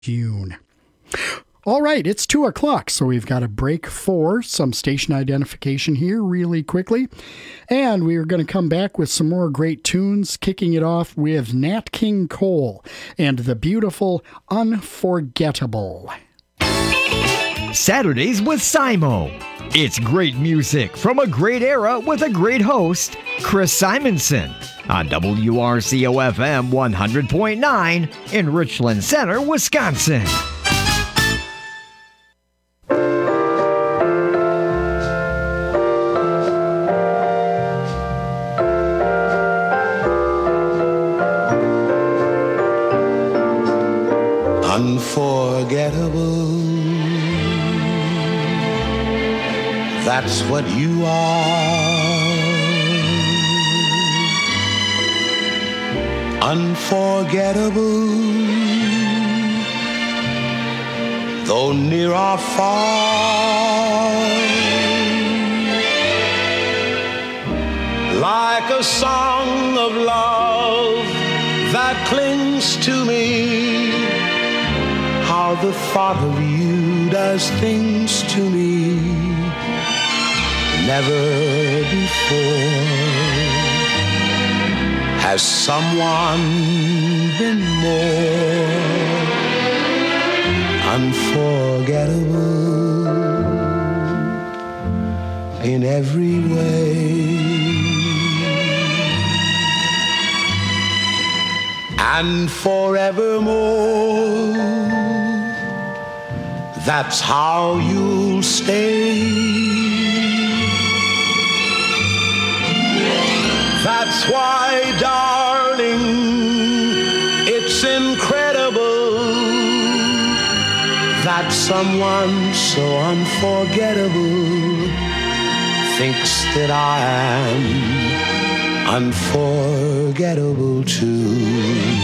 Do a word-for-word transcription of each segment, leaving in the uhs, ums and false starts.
June. All right, it's two o'clock, so we've got a break for some station identification here really quickly. And we're going to come back with some more great tunes, kicking it off with Nat King Cole and the beautiful Unforgettable. Saturdays with Simo. It's great music from a great era with a great host, Chris Simonson, on W R C O F M one hundred point nine in Richland Center, Wisconsin. Unforgettable, that's what you are. Unforgettable, though near or far. Like a song of love that clings to me, how the thought of you does things to me. Never before has someone been more unforgettable in every way. And forevermore, that's how you'll stay. That's why, darling, it's incredible that someone so unforgettable thinks that I am unforgettable too.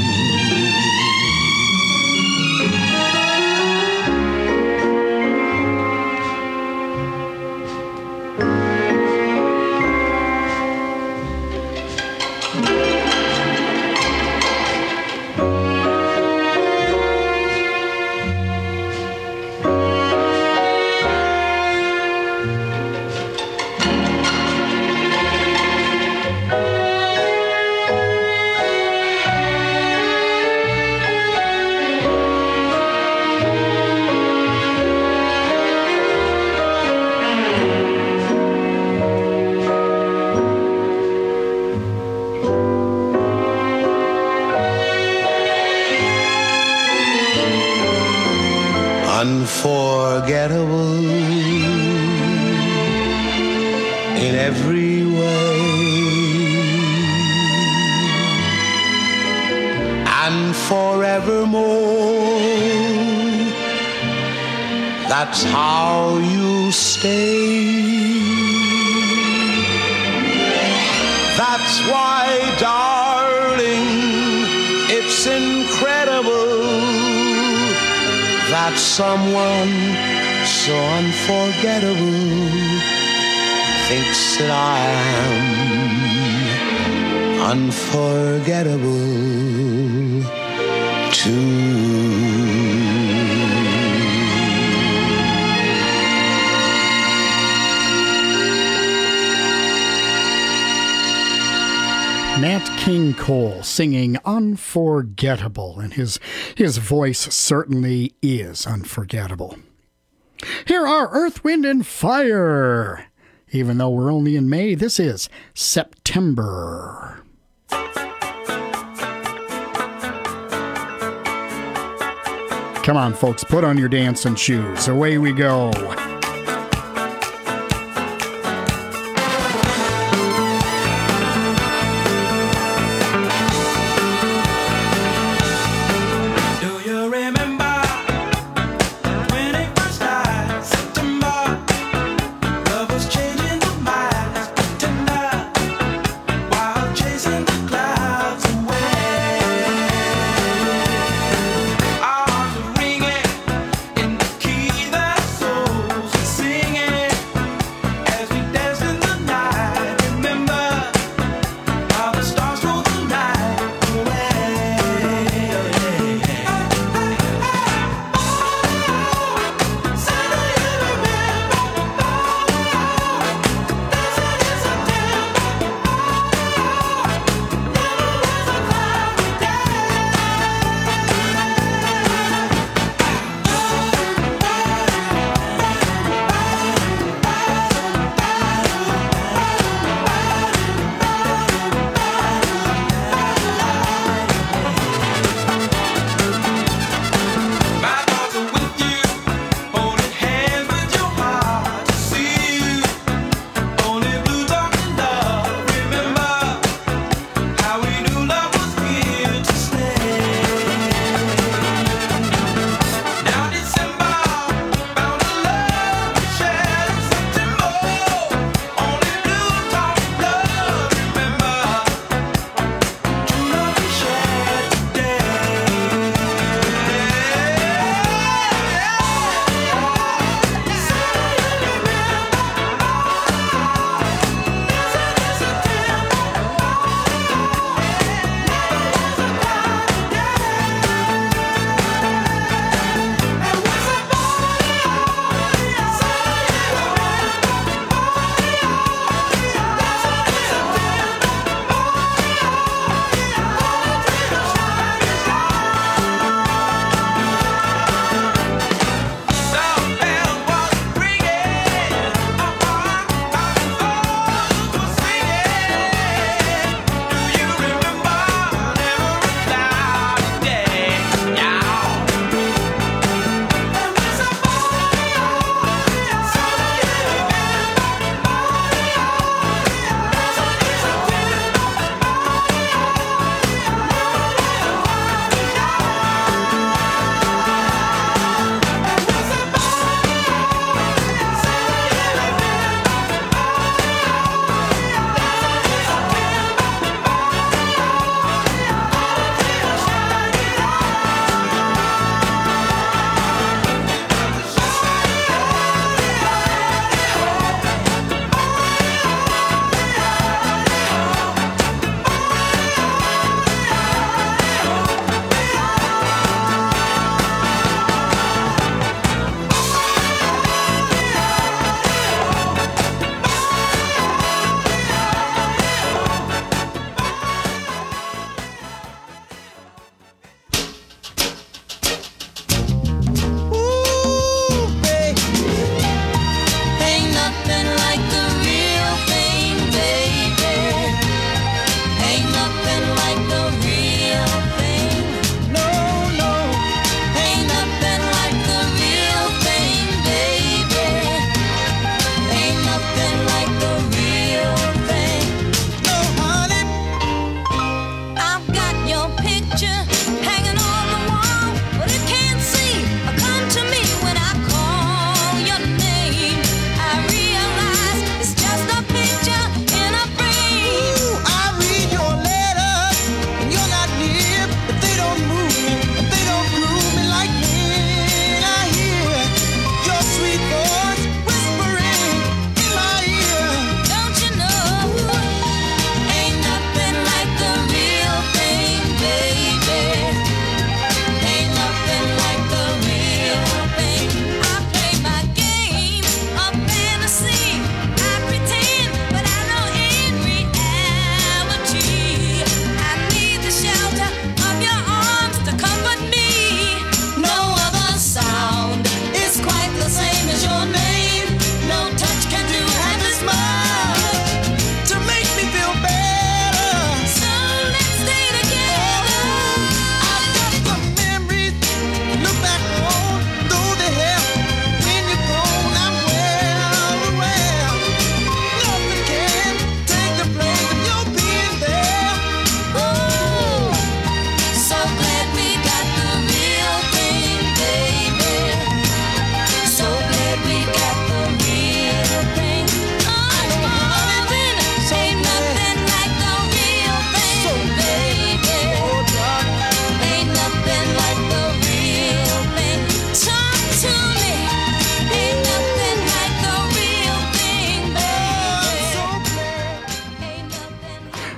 Unforgettable in every way, and forevermore, that's how you stay. That's why, darling, it's incredible that someone so unforgettable thinks that I am unforgettable too. Nat King Cole singing Unforgettable, and his his voice certainly is unforgettable. Here are Earth, Wind, and Fire. Even though we're only in May, this is September. Come on, folks, put on your dancing shoes. Away we go. Ringing in the key that souls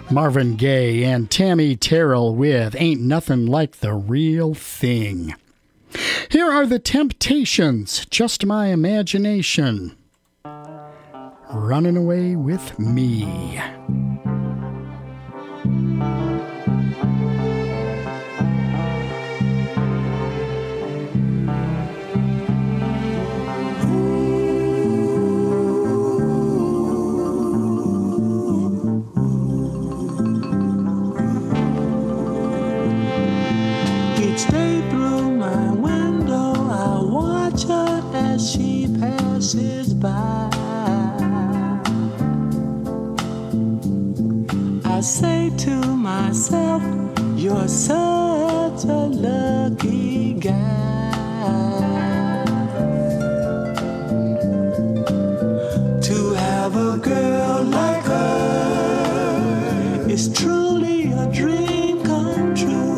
Marvin Gaye and Tammy Terrell with Ain't Nothing Like the Real Thing. Here are the Temptations, Just My Imagination. Running Away with Me. Each day through my window I watch her as she passes by. I say to myself, you're such a lucky guy. To have a girl like her is truly a dream come true.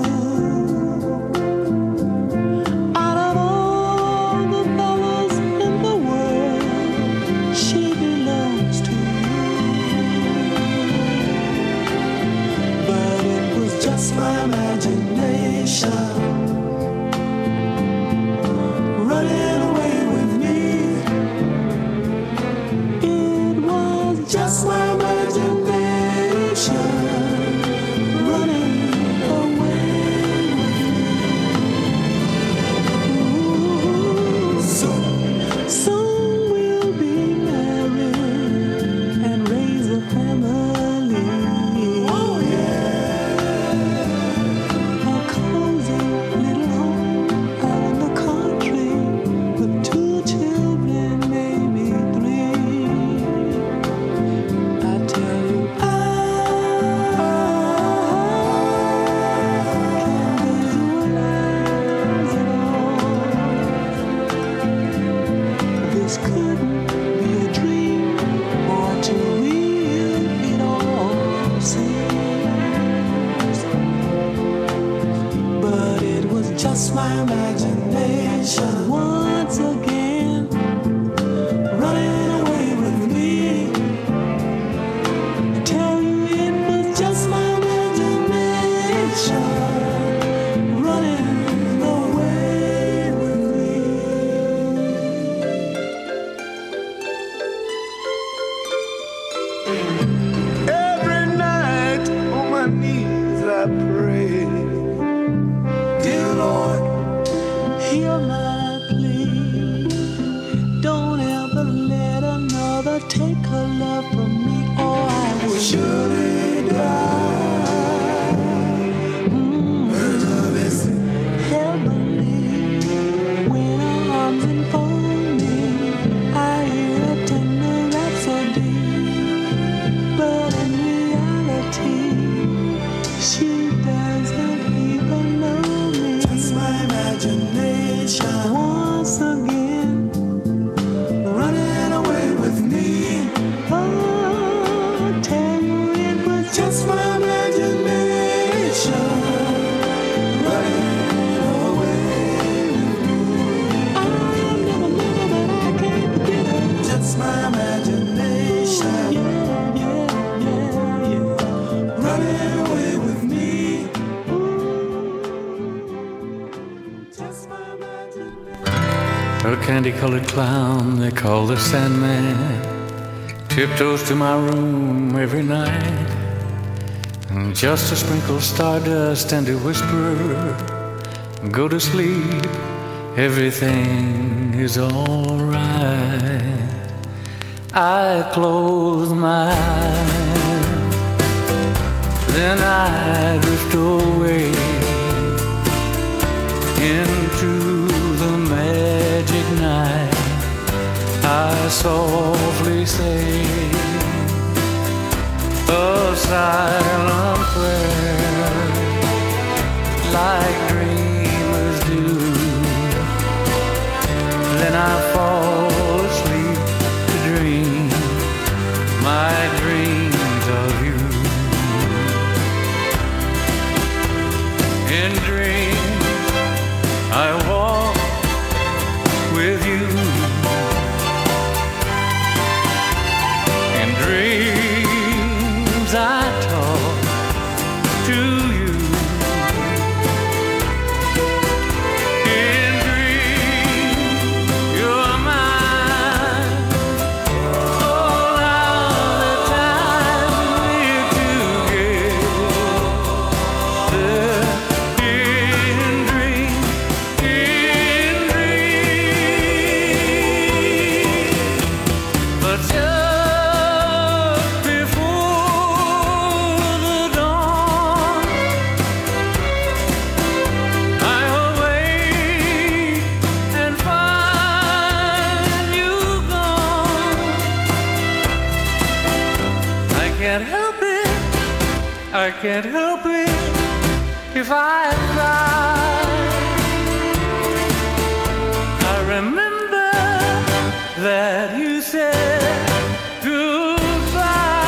Out of all the fellas in the world, she belongs to just my imagination running away with me. It was just my imagination running away with me. Ooh, soon, soon we'll be married and raise a family. Oh yeah. Just my imagination once again running away with me. I tell you it was just my imagination running away with me. Every night on my knees I pray, Lord, hear my plea. Don't ever let another take her love from me, or I will surely die. Mm-hmm. Heavenly, when her arms enfold me, I hear a tender rhapsody, but in reality, she doesn't even know my imagination once again running away with me. Oh, tell you it was just my imagination running away with me. I'll never, never, but I can't forget her. Just my imagination. Yeah, yeah, yeah, yeah. Running away with me. A candy-colored clown they call the Sandman tiptoes to my room every night, and just to sprinkle stardust and to whisper, go to sleep, everything is alright. I close my eyes, then I drift away into the magic night. I softly say a silent prayer, like dreamers do. Then I fall asleep to dream my dreams of you. In dreams I walk with you. In dreams I talk I can't help it if I cry. I remember that you said goodbye.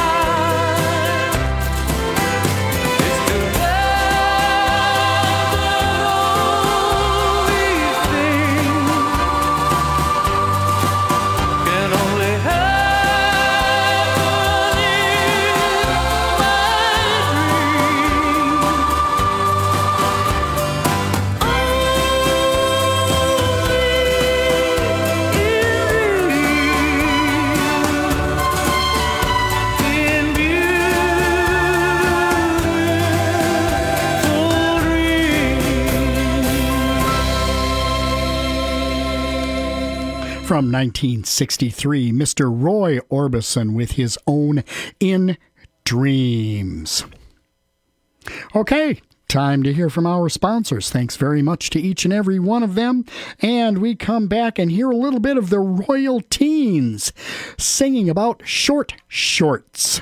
It's too bad that all these things can only happen in my From nineteen sixty-three, Mister Roy Orbison with his own In Dreams. Okay, time to hear from our sponsors. Thanks very much to each and every one of them. And we come back and hear a little bit of the Royal Teens singing about short shorts.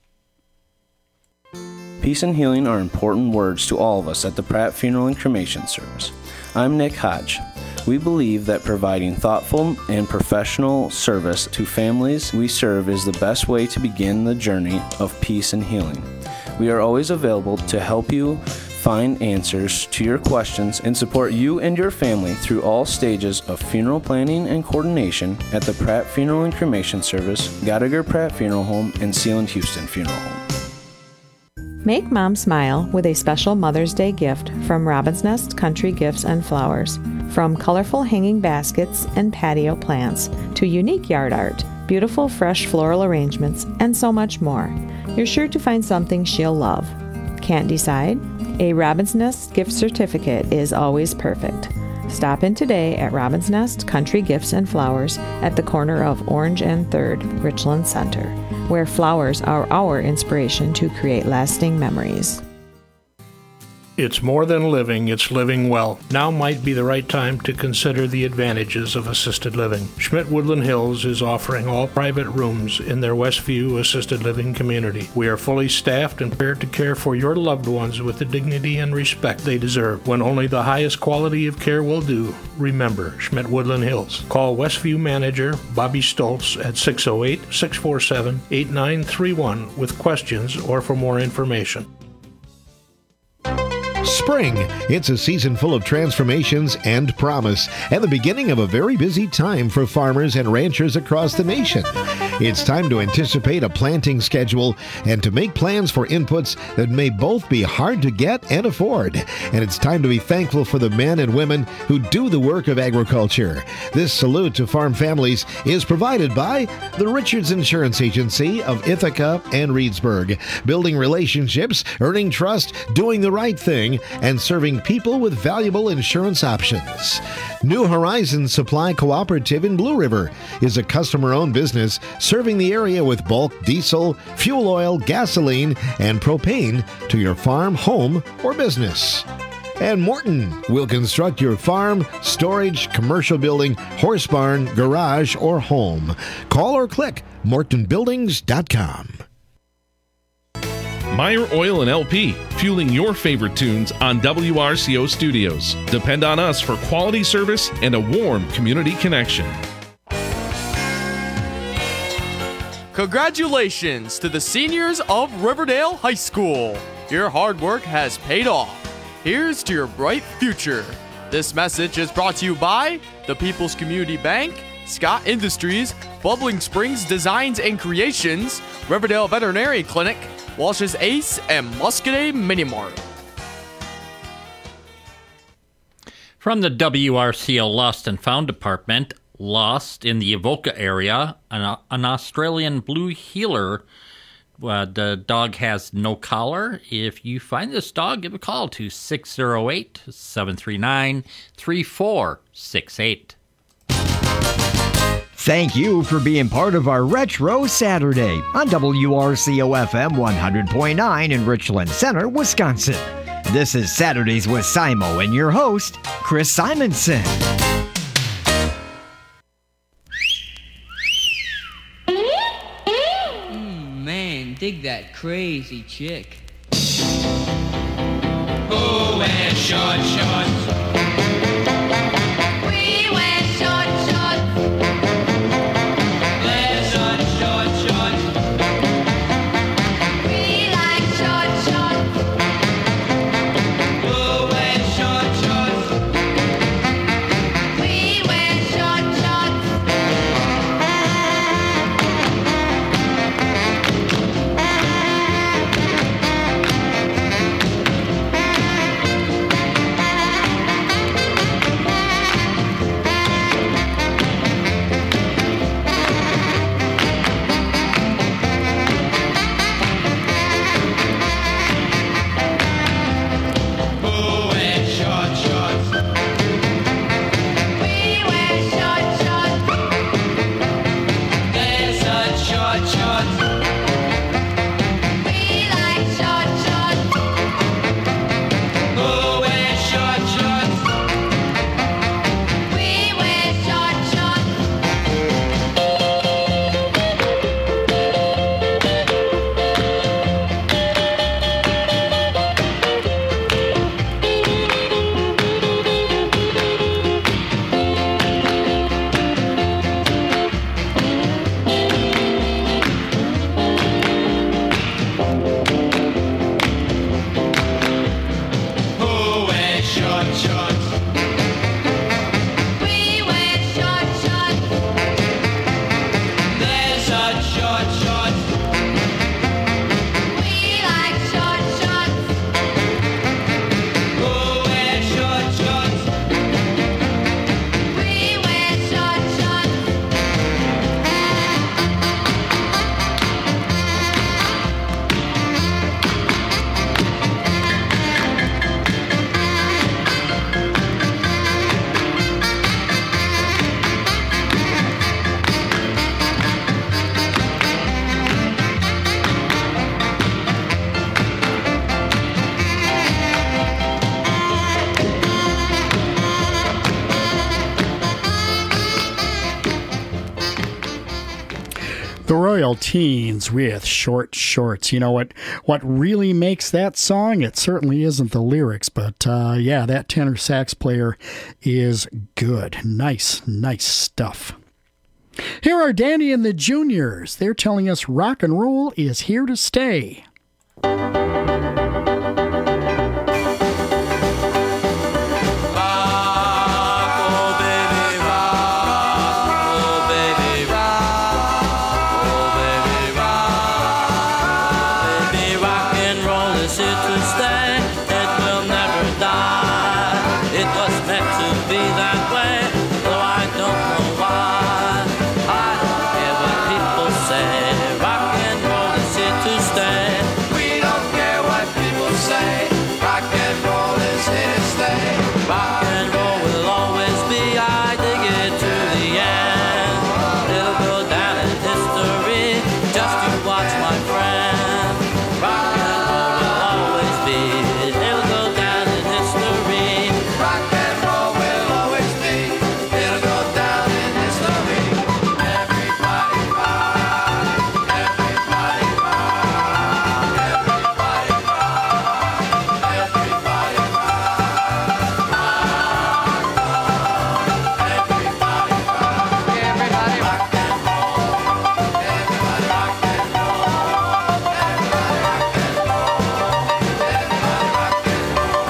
Peace and healing are important words to all of us at the Pratt Funeral and Cremation Service. I'm Nick Hodge. We believe that providing thoughtful and professional service to families we serve is the best way to begin the journey of peace and healing. We are always available to help you find answers to your questions and support you and your family through all stages of funeral planning and coordination at the Pratt Funeral and Cremation Service, Gallagher Pratt Funeral Home, and Sealand Houston Funeral Home. Make Mom smile with a special Mother's Day gift from Robin's Nest Country Gifts and Flowers. From colorful hanging baskets and patio plants to unique yard art, beautiful fresh floral arrangements, and so much more, you're sure to find something she'll love. Can't decide? A Robin's Nest gift certificate is always perfect. Stop in today at Robin's Nest Country Gifts and Flowers at the corner of Orange and third, Richland Center, where flowers are our inspiration to create lasting memories. It's more than living, it's living well. Now might be the right time to consider the advantages of assisted living. Schmidt Woodland Hills is offering all private rooms in their Westview assisted living community. We are fully staffed and prepared to care for your loved ones with the dignity and respect they deserve. When only the highest quality of care will do, remember Schmidt Woodland Hills. Call Westview manager Bobby Stoltz at six oh eight, six four seven, eight nine three one with questions or for more information. Spring. It's a season full of transformations and promise, and the beginning of a very busy time for farmers and ranchers across the nation. It's time to anticipate a planting schedule and to make plans for inputs that may both be hard to get and afford. And it's time to be thankful for the men and women who do the work of agriculture. This salute to farm families is provided by the Richards Insurance Agency of Ithaca and Reedsburg, building relationships, earning trust, doing the right thing, and serving people with valuable insurance options. New Horizons Supply Cooperative in Blue River is a customer-owned business serving the area with bulk diesel, fuel oil, gasoline, and propane to your farm, home, or business. And Morton will construct your farm, storage, commercial building, horse barn, garage, or home. Call or click morton buildings dot com. Meyer Oil and L P, fueling your favorite tunes on W R C O Studios. Depend on us for quality service and a warm community connection. Congratulations to the seniors of Riverdale High School. Your hard work has paid off. Here's to your bright future. This message is brought to you by the People's Community Bank, Scott Industries, Bubbling Springs Designs and Creations, Riverdale Veterinary Clinic, Walsh's Ace, and Muscadet Mini Mart. From the W R C O Lost and Found Department, lost in the Avoca area, an, an Australian blue heeler. Uh, the dog has no collar. If you find this dog, give a call to six oh eight, seven three nine, three four six eight. Thank you for being part of our Retro Saturday on W R C O F M one hundred point nine in Richland Center, Wisconsin. This is Saturdays with Simo and your host, Chris Simonson. Mm, man, dig that crazy chick. Who wears short shorts? We wear short shorts. There's on short shorts. We like short shorts. Who wears short shorts? We wear short shorts. Who wears short shorts? We wear short shorts. There's on short shorts. We like short shorts. Who wears short shorts? We wear short shorts. Who wears short shorts? We wear short shorts. There's on short shorts. We like short shorts. Who wears short shorts? We wear short shorts. The Royal Teens with Short Shorts. You know what what really makes that song? It certainly isn't the lyrics, but uh, yeah, that tenor sax player is good. Nice, nice stuff. Here are Danny and the Juniors. They're telling us rock and roll is here to stay. Baby, rock and roll is here to stay. It will never die. It was meant to be that way, though I don't know why. I don't care what people say. Rock and roll is here to stay. We don't care what people say. Rock and roll is here to stay. Rock and roll will always be. I dig it to the end. It'll go down in history. Just you watch, my friend. Rock and roll will always be. It'll go down in history. Rock and roll will always be. It'll go down in history. Everybody rock. Everybody rock. Everybody rock. Everybody rock. Everybody rock. Everybody rock and roll. Everybody rock and roll. Everybody rock and roll. Everybody rock and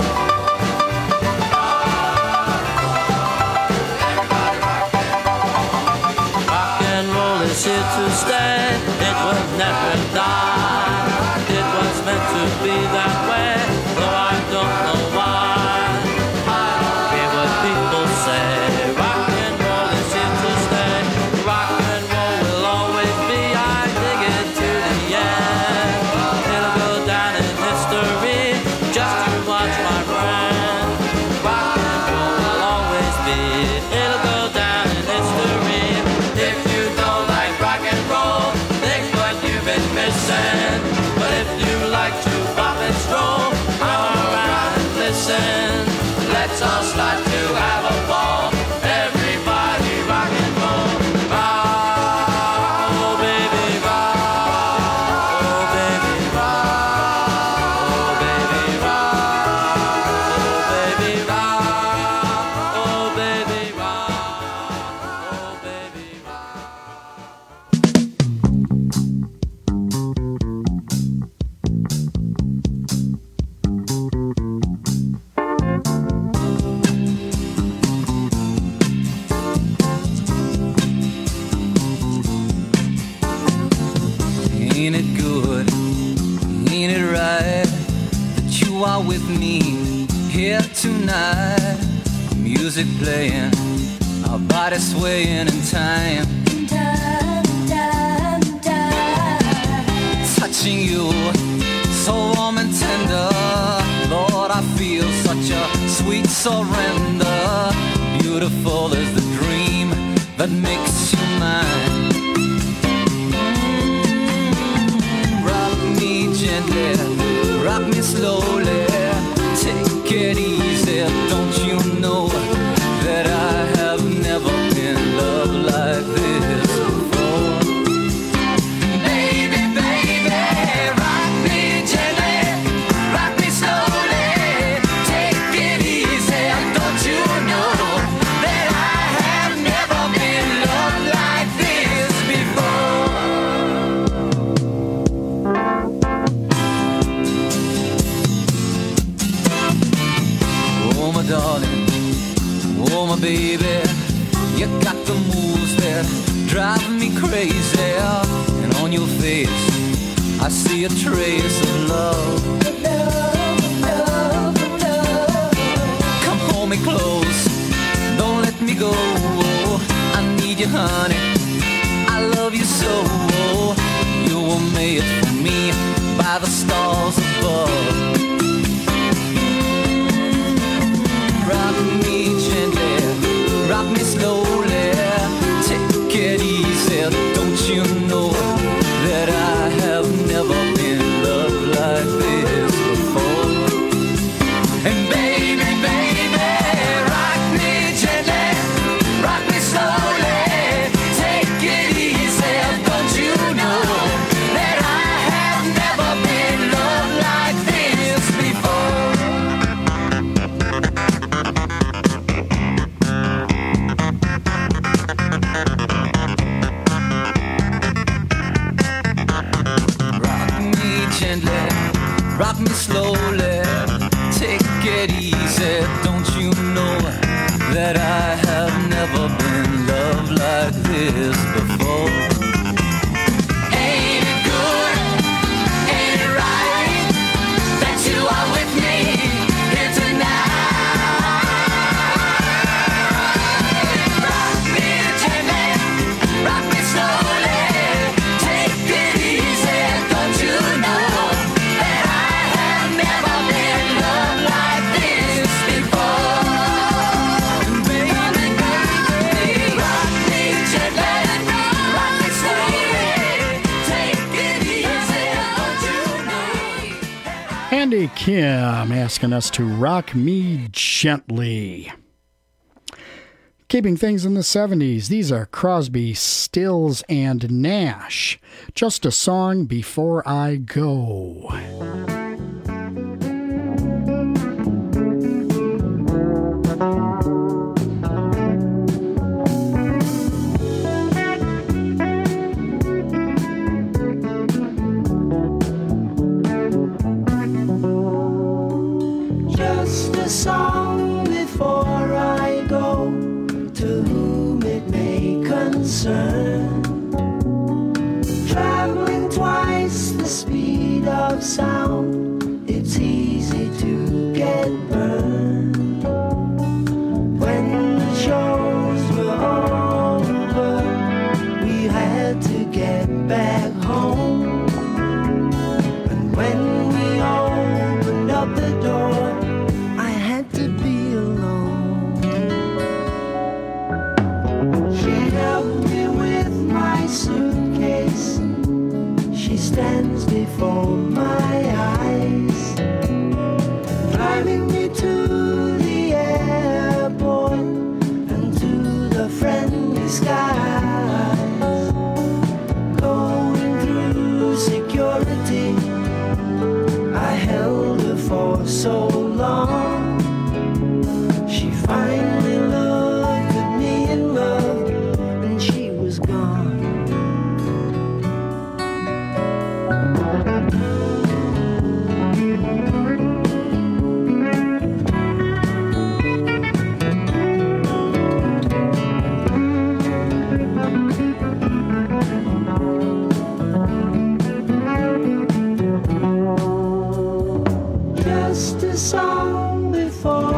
roll. Rock and roll is here to stay. It will never die. It was meant to be that way, though I don't know why. I don't care what people say. Rock and roll is here to stay. Rock and roll will always be. I dig it to the end. It'll go down in history. Just you watch, my friend. Rock and roll will always be. It'll go down in history. If you don't like rock and roll, think what you've been missing. But if you like to pop and stroll, come around and listen. Let's all start to have a ball. Everybody rock and roll. Rock, oh baby, rock. Oh baby, rock. Oh baby, rock. here tonight. Music playing, our bodies swaying in time. Touching you, so warm and tender. Lord, I feel such a sweet surrender. Beautiful is the dream that makes you mine. Mm, rock me gently, rock me slowly. Take it easy, don't you know that I have never been loved like this before? Baby, baby, rock me gently, rock me slowly. Take it easy, don't you know that I have never been loved like this before? Oh, my darling, oh, my baby, you got the moves that drive me crazy. And on your face, I see a trace of love. Come hold me close, don't let me go. I need you, honey, I love you so. You were made for me by the stars above. Rock me gently, rock me slowly. Take it easy, don't you know that I have never been loved like this before? And baby, baby, rock me gently, rock me slowly. Take it easy, don't you know that I have never been loved like this before? Gently, rock me slowly. Take it easy, don't you know that I have never been loved like this before? Ain't it good? Ain't it right that you are with me here tonight? Rock me gently, rock me slowly. Take it easy, don't you know? Andy Kim asking us to rock me gently. Keeping things in the seventies, these are Crosby, Stills, and Nash. Just a Song Before I Go. Just a song before I go, to whom it may concern. Traveling twice the speed of sound, it's easy to get burned. When the shows were over, we had to get back home. And when we opened up the door, I had to be alone. She helped me with my suitcase. She stands before my eyes, driving me to the airport and to the friendly skies. Going through security, I held her for so long. She finally looked at me in love, and she was gone. Just a song before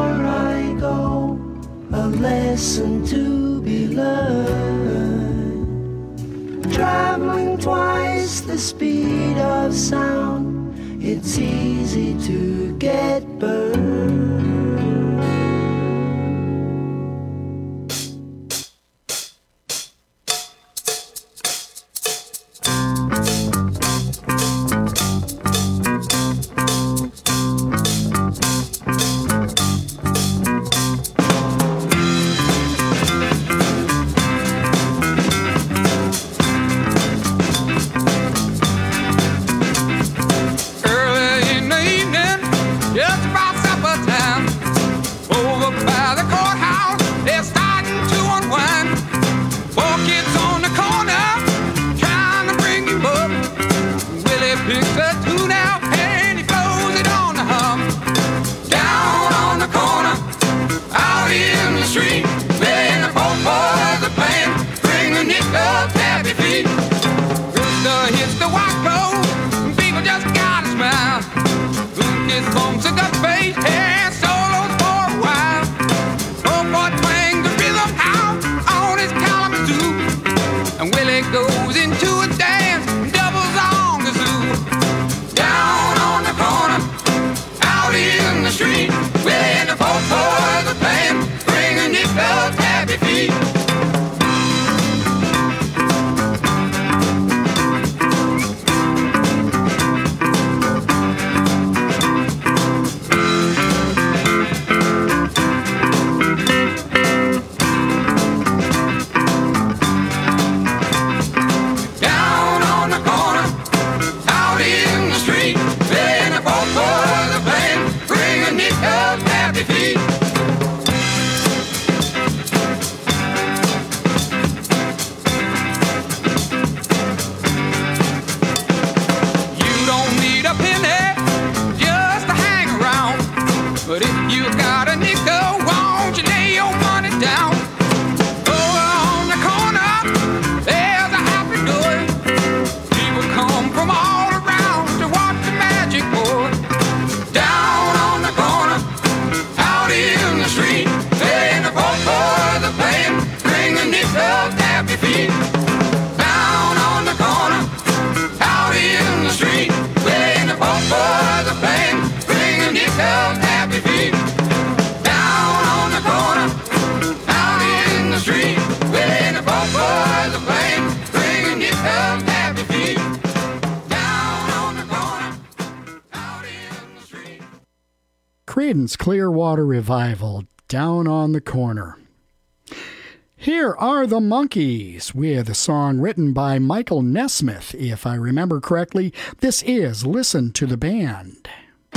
lesson to be learned. Traveling twice the speed of sound, it's easy to get burned. Creedence Clearwater Revival, Down on the Corner. Here are the Monkees with a song written by Michael Nesmith. If I remember correctly, this is Listen to the Band.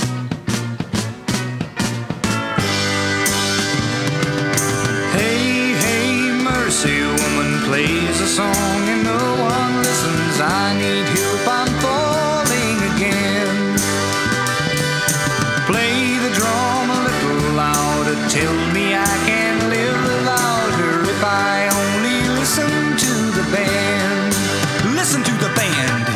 Hey, hey, mercy, woman plays a song and no one listens. I need help, I'm falling again. Play the drum a little louder, tell me I can live without her if I only listen to the band. Listen to the band.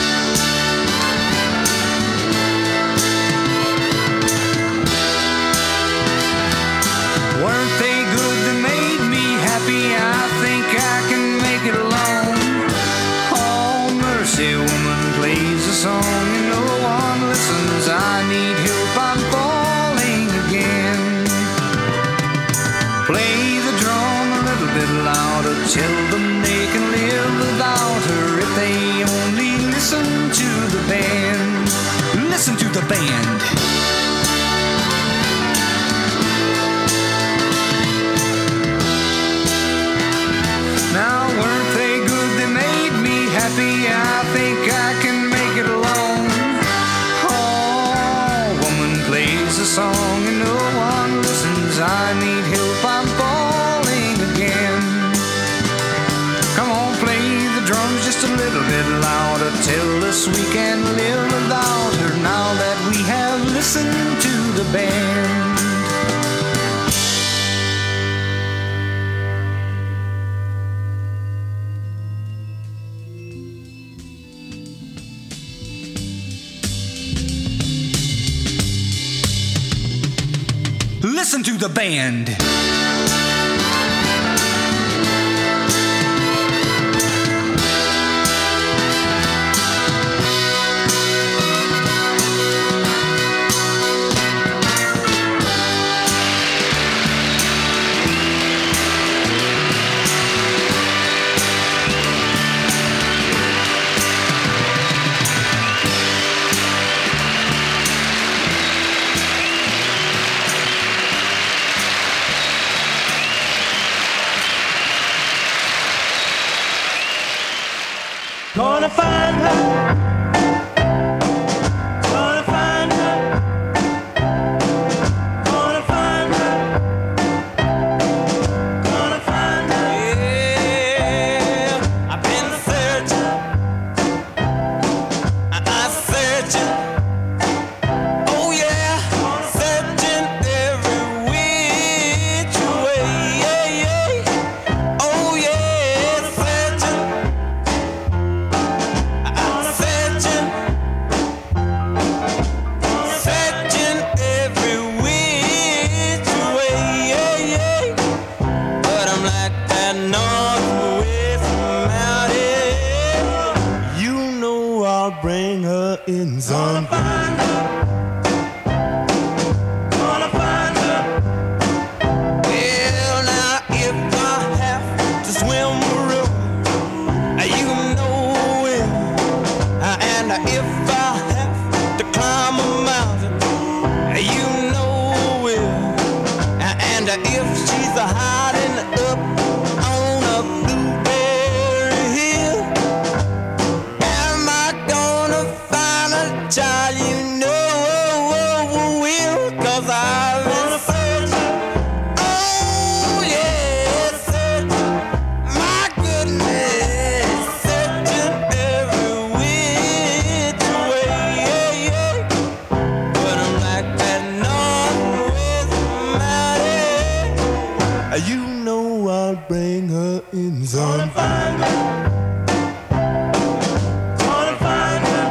Weren't they good? They made me happy. I think I can make it alone. Oh, mercy, woman plays a song and no one listens. I need help, I'm falling again. Play the drum a little bit louder, tell them they can live without her if they only listen to the band. Listen to the band. Now weren't they good? They made me happy. I think I can make it alone. Oh, woman plays a song and no one listens. I need help, I'm falling again. Come on, play the drums just a little bit louder. Tell us we can live without her now that we have listened to the band. Listen to the band. Gonna find her. Gonna find her. Gonna find her. Gonna find her. Yeah, I've been searching. I- I'm searching. Oh yeah, searching every which way. Yeah, yeah. Oh yeah, searching. I'm searching, searching every which way, yeah, yeah. But I'm like that northwest mountain. You know I'll bring her in some. Gonna find her. Gonna find her. Well, now if I have to swim the river, you know it. And if I have to climb a mountain, you know it. And if she's hiding up on a blueberry hill, am I gonna find a child? You know will, 'cause I've been searching. Oh yeah, searching. My goodness, searching every which way, yeah, yeah. But I'm like that northwest mountain. You know I'll bring her in some. Gonna find her. Gonna find her.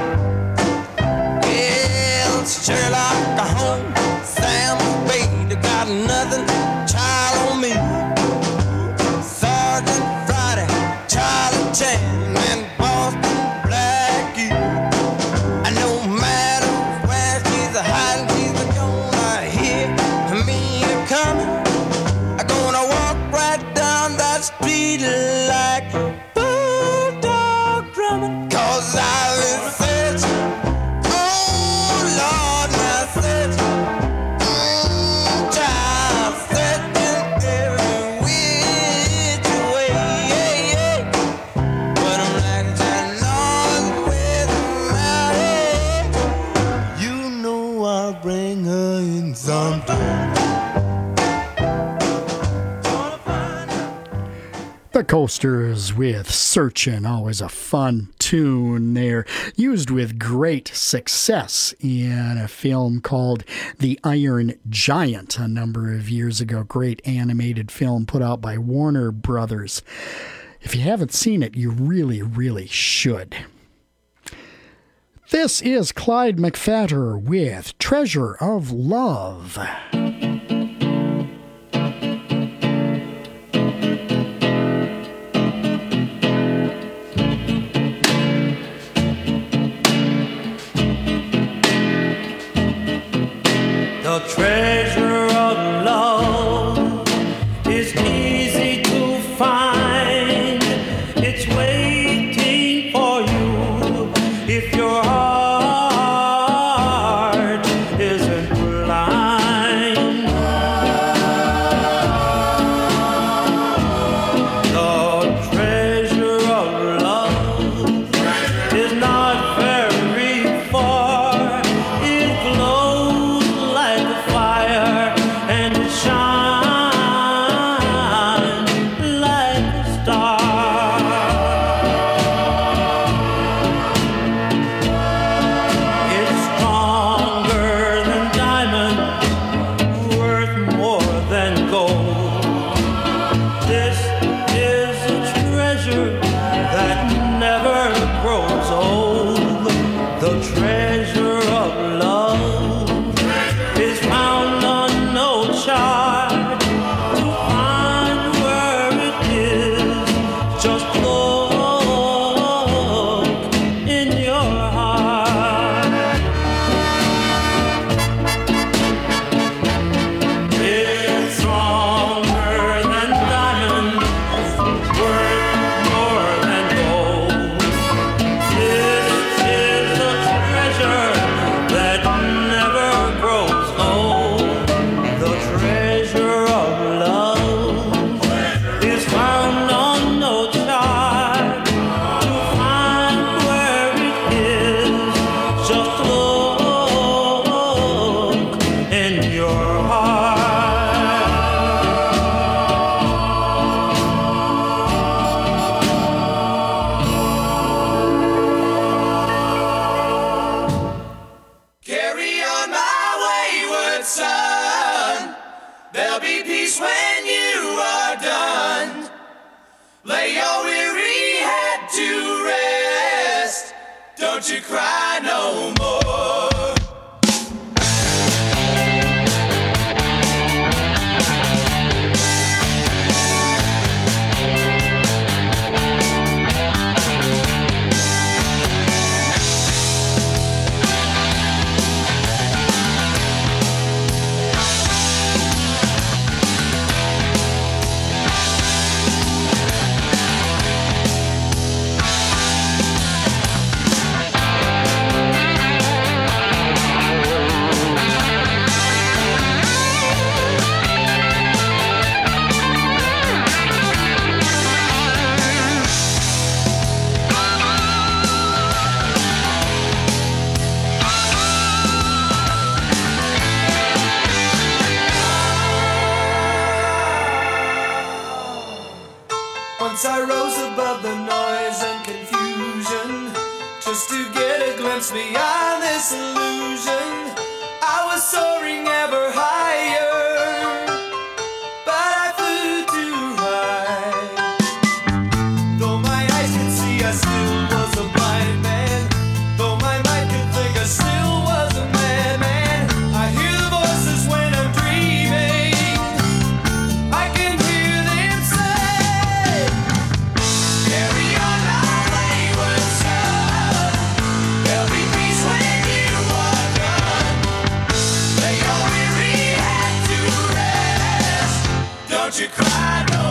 Well, Sherlock Holmes, Sam Spade, got nothing, child on me. Sergeant Friday, Charlie Chan, and Boston Blackie. And no matter where she's hiding, she's gonna hear me coming. I'm gonna walk right down that street like bulldog drumming. 'Cause I've been searching. Oh Lord, my searching. Mm, child, searching every which way, yeah, yeah. But I'm like that northwest mountain. You know I'll bring her in sometime. The Coasters with Searchin', always a fun tune there, used with great success in a film called The Iron Giant a number of years ago. Great animated film put out by Warner Brothers. If you haven't seen it, you really, really should. This is Clyde McPhatter with Treasure of Love. The treasure of love is easy to find. It's waiting for you if your heart isn't blind. The treasure of love is not very far. It glows like a fire and it shines like a star. It's stronger than diamond, worth more than gold. This is a treasure that never grows old. The treasure of love is found on no chart. To find where it is, just look in your heart. It's stronger than diamonds, worth more Lay your weary head to rest. Don't you cry no more. Once I rose above the noise and confusion, just to get a glimpse beyond this illusion. I was soaring ever higher, but I flew too high. Though my eyes could see, I still was a blind man. Though my mind could think, I still was a madman. I hear the voices when I'm dreaming. I can hear them say, carry on my wayward son. There'll be peace when you are done. Lay your weary head to rest. Don't you cry no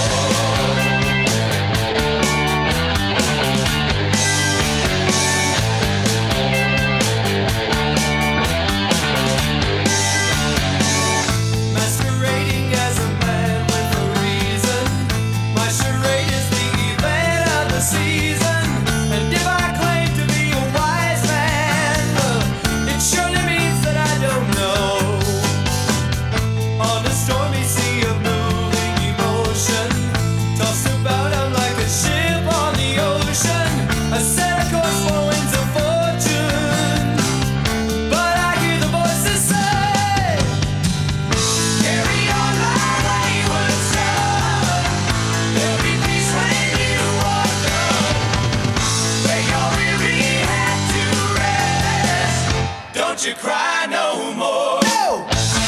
masquerading as a man with a reason. My charade is the event of the season. And if I claim to be a wise man, uh, it surely means that I don't know. On a stormy sea of moving emotion, tossed about I'm like a ship on the ocean. I set a course for winds of fortune, but I hear the voices say, carry on my wayward son. There'll be peace when you are done. Lay your weary head to rest. Don't you cry no more. No!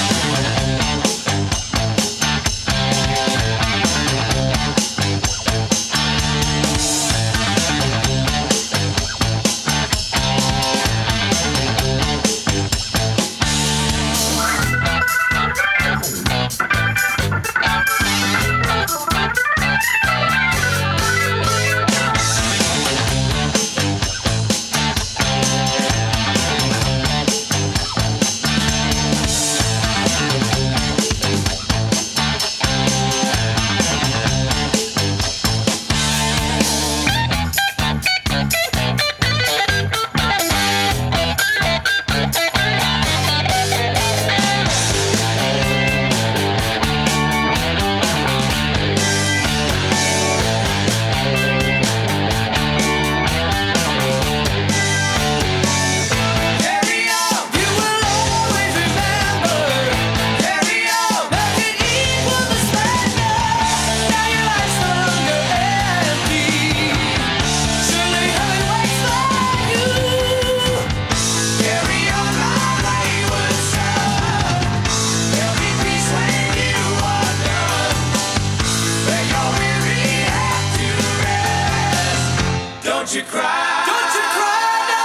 Carry on, you will always remember. Carry on, nothing equals the splendor. Now your life's no longer empty. Surely heaven waits for you. Carry on, my wayward son. There'll be peace when you are done. Lay your weary head to rest. Don't you cry. Don't you cry no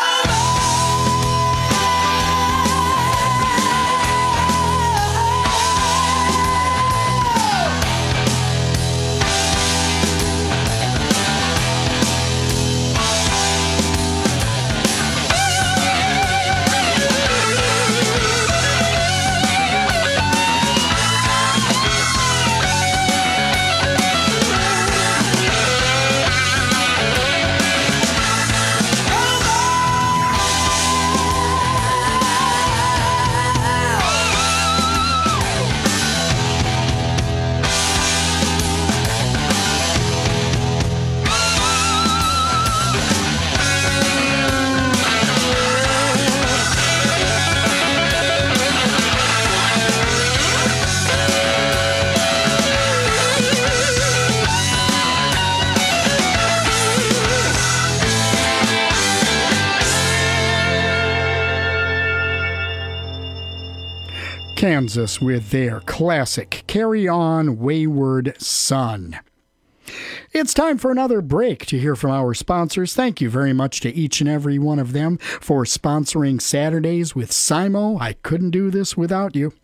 Kansas with their classic Carry On Wayward Son. It's time for another break to hear from our sponsors. Thank you very much to each and every one of them for sponsoring Saturdays with Simo. I couldn't do this without you.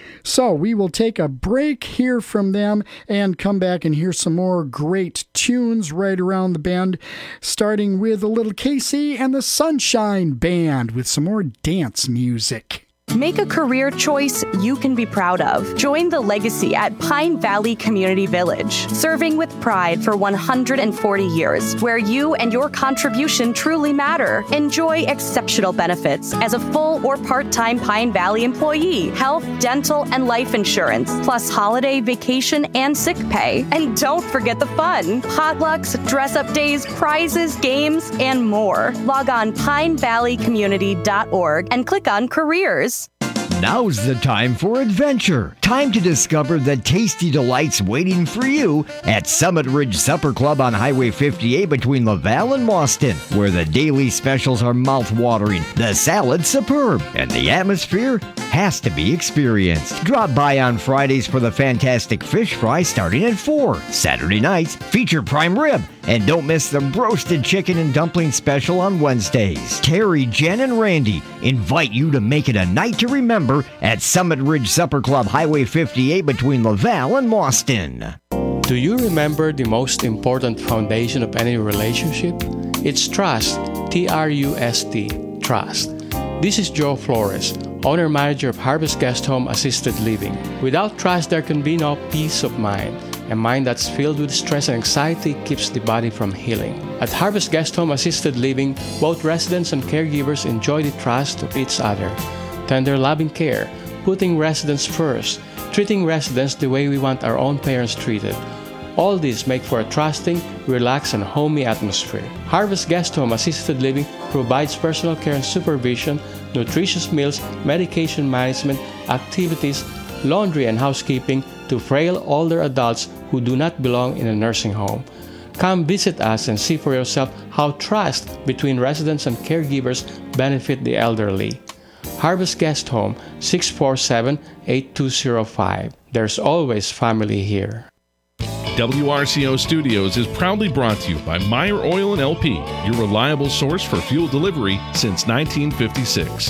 So we will take a break, hear from them, and come back and hear some more great tunes right around the bend, starting with a little Casey and the Sunshine Band with some more dance music. Make a career choice you can be proud of. Join the legacy at Pine Valley Community Village, serving with pride for one hundred forty years, where you and your contribution truly matter. Enjoy exceptional benefits as a full or part-time Pine Valley employee, health, dental, and life insurance, plus holiday, vacation, and sick pay. And don't forget the fun. Potlucks, dress-up days, prizes, games, and more. Log on pine valley community dot org and click on careers. Now's the time for adventure. Time to discover the tasty delights waiting for you at Summit Ridge Supper Club on Highway fifty-eight between Laval and Mauston, where the daily specials are mouth-watering, the salad superb, and the atmosphere has to be experienced. Drop by on Fridays for the fantastic fish fry starting at four. Saturday nights feature prime rib. And don't miss the roasted chicken and dumpling special on Wednesdays. Terry, Jen, and Randy invite you to make it a night to remember at Summit Ridge Supper Club, Highway fifty-eight between Laval and Mauston. Do you remember the most important foundation of any relationship? It's trust. T R U S T. Trust. This is Joe Flores, owner-manager of Harvest Guest Home Assisted Living. Without trust, there can be no peace of mind. A mind that's filled with stress and anxiety keeps the body from healing. At Harvest Guest Home Assisted Living, both residents and caregivers enjoy the trust of each other. Tender, loving care, putting residents first, treating residents the way we want our own parents treated. All these make for a trusting, relaxed, and homey atmosphere. Harvest Guest Home Assisted Living provides personal care and supervision, nutritious meals, medication management, activities, laundry and housekeeping to frail older adults who do not belong in a nursing home. Come visit us and see for yourself how trust between residents and caregivers benefit the elderly. Harvest Guest Home, six four seven, eight two zero five. There's always family here. W R C O Studios is proudly brought to you by Meyer Oil and L P, your reliable source for fuel delivery since nineteen fifty-six.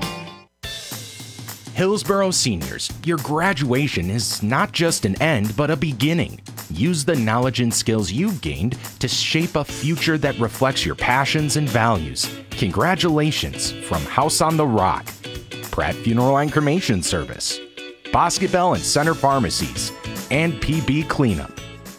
Hillsborough seniors, your graduation is not just an end, but a beginning. Use the knowledge and skills you've gained to shape a future that reflects your passions and values. Congratulations from House on the Rock, Pratt Funeral and Cremation Service, Bosque Bell and Center Pharmacies, and P B Cleanup.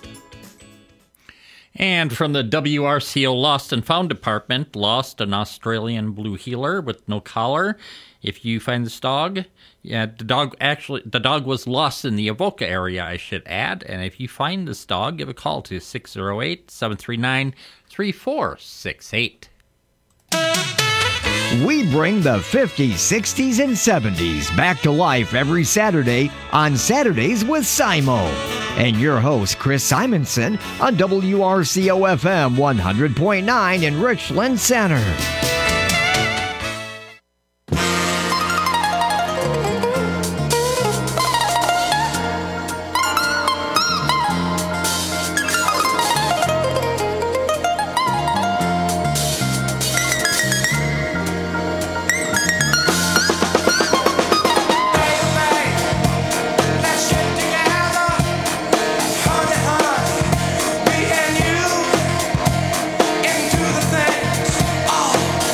And from the W R C O Lost and Found Department, lost an Australian blue heeler with no collar. If you find this dog, yeah, the dog actually, the dog was lost in the Avoca area, I should add. And if you find this dog, give a call to six oh eight, seven three nine, three four six eight. We bring the fifties, sixties, and seventies back to life every Saturday on Saturdays with Simo. And your host, Chris Simonson, on W R C O F M one hundred point nine in Richland Center. Into the things, oh.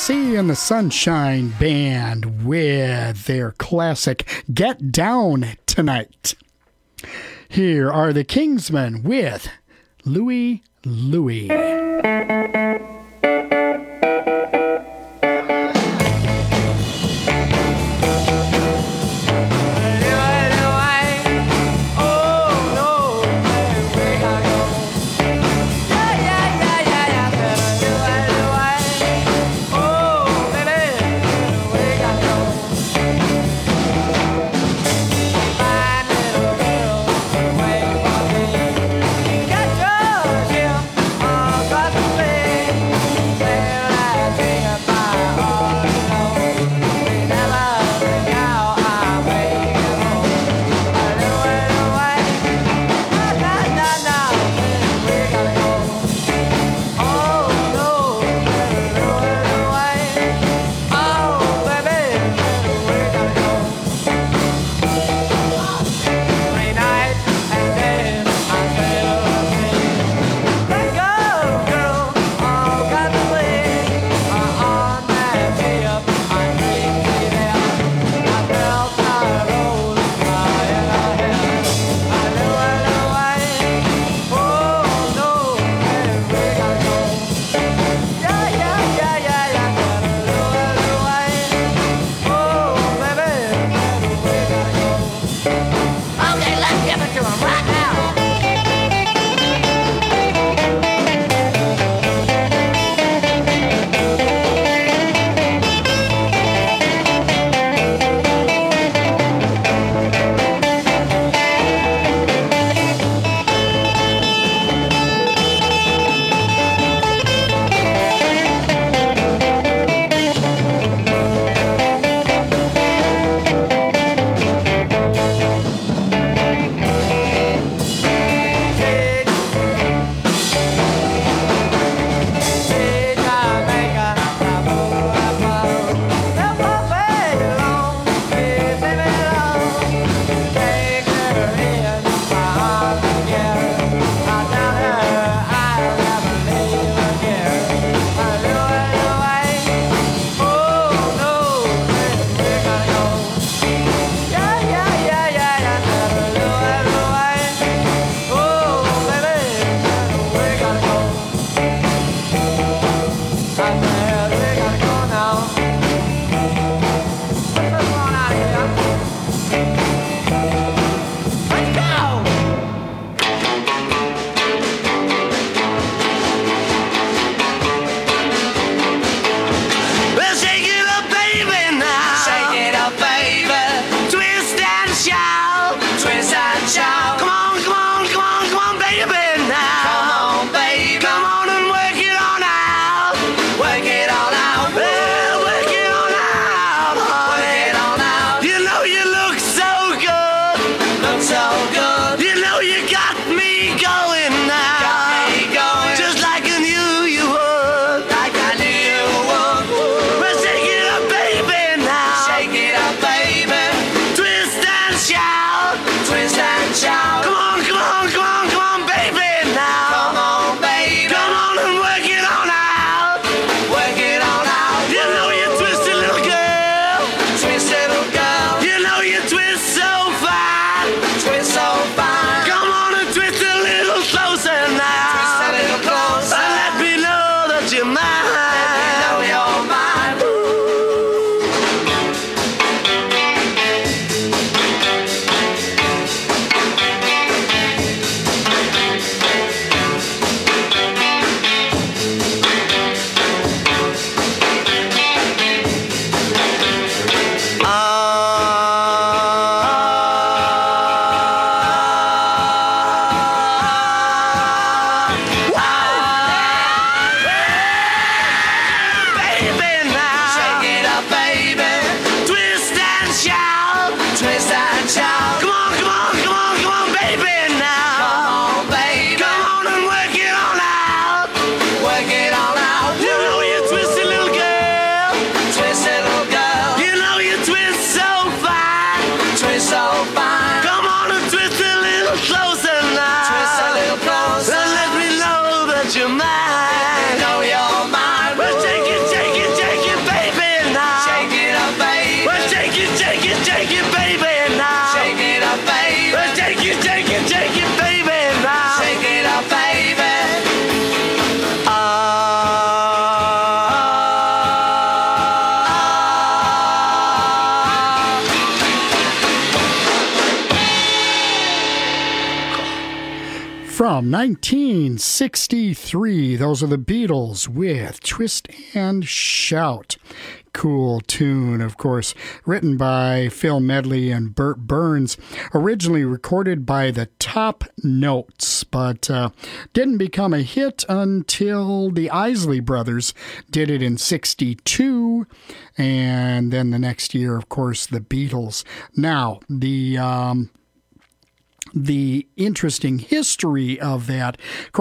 Jesse and the Sunshine Band with their classic Get Down Tonight. Here are the Kingsmen with Louie Louie. Got yours, yeah, across the way. From nineteen sixty-three, those are the Beatles with Twist and Shout. Cool tune, of course, written by Phil Medley and Burt Burns, originally recorded by the Top Notes, but uh, didn't become a hit until the Isley Brothers did it in sixty-two, and then the next year, of course, the Beatles. Now, the... Um, The interesting history of that, of course,